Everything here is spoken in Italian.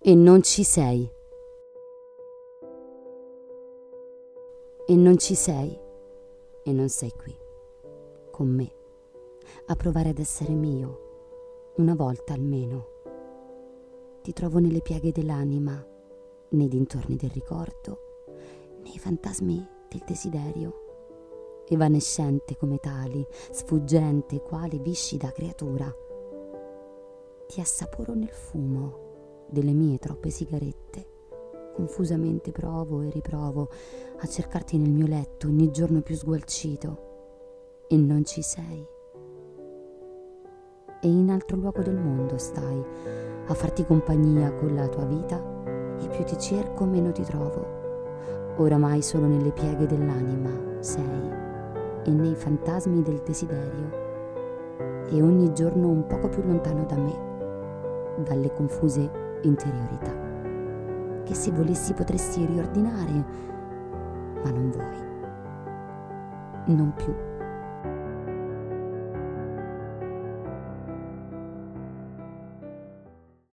E non ci sei. E non ci sei. E non sei qui, con me, a provare ad essere mio, una volta almeno. Ti trovo nelle pieghe dell'anima, nei dintorni del ricordo, nei fantasmi del desiderio, evanescente come tali, sfuggente quale viscida creatura. Ti assaporo nel fumo delle mie troppe sigarette. Confusamente provo e riprovo a cercarti nel mio letto ogni giorno più sgualcito, e non ci sei. E in altro luogo del mondo stai a farti compagnia con la tua vita, e più ti cerco meno ti trovo. Oramai solo nelle pieghe dell'anima sei, e nei fantasmi del desiderio, e ogni giorno un poco più lontano da me, dalle confuse interiorità che se volessi potresti riordinare, ma non vuoi. Non più.